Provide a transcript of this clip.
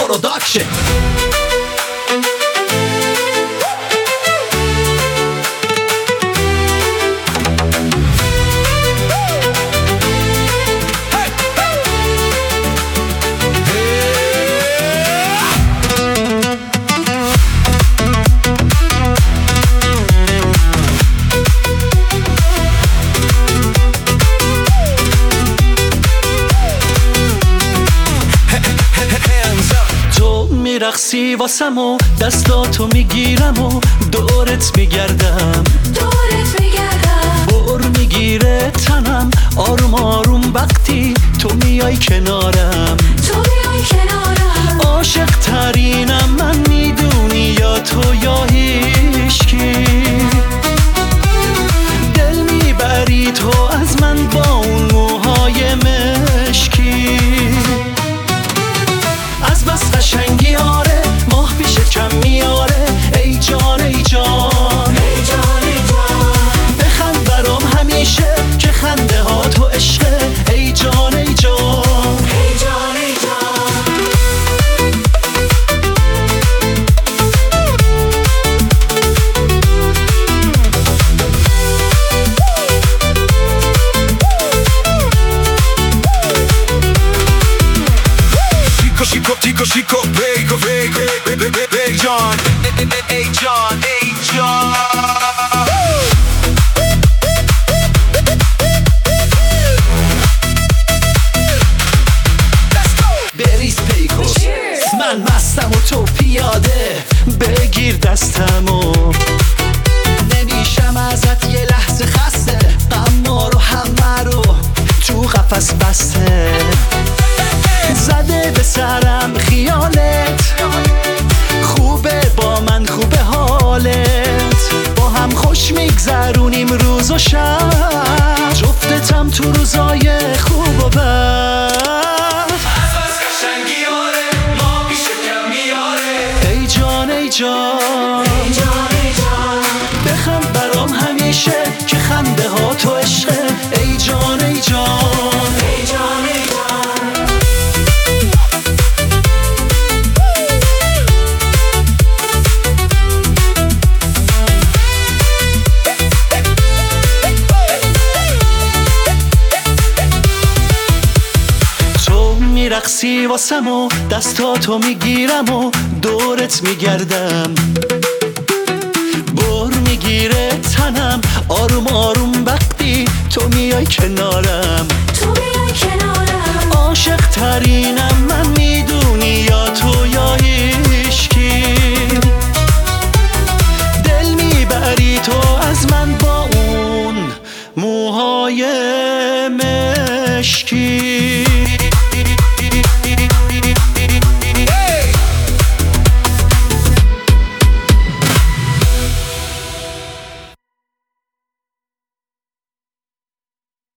Production. میرقصی واسم و دستاتو میگیرم و دورت میگردم بر میگیره تنم آروم آروم وقتی تو میای کنارم عاشق ترینم من میدونی یا تو یا هیچکی دل میبری تو از من با اون موهای مشکی از بس قشنگی آره ماه پیش کم میاره ای جان ای جان بخند برام همیشه که خنده ها تو عشقه ای جان ای جان Chico, Big John, hey John, hey John. بریز پیکو من مستم و تو پیاده بگیر دستمو نمیشم ازت یه لحظه خسته اما رو همه رو تو قفس بسته زده به سرم خیالت خوبه با من خوبه حالت با هم خوش میگذرونیم روز و شب جفتتم تو روزای خوب و بد قشنگی آره ما پیش کم میاره ای جان ای جان بخند برام همیشه که خنده ها تو عشقه ای جان ای جان میرقصی واسم و دستاتو میگیرم و دورت میگردم بر میگیره تنم آروم آروم وقتی تو میای کنارم عاشق ترین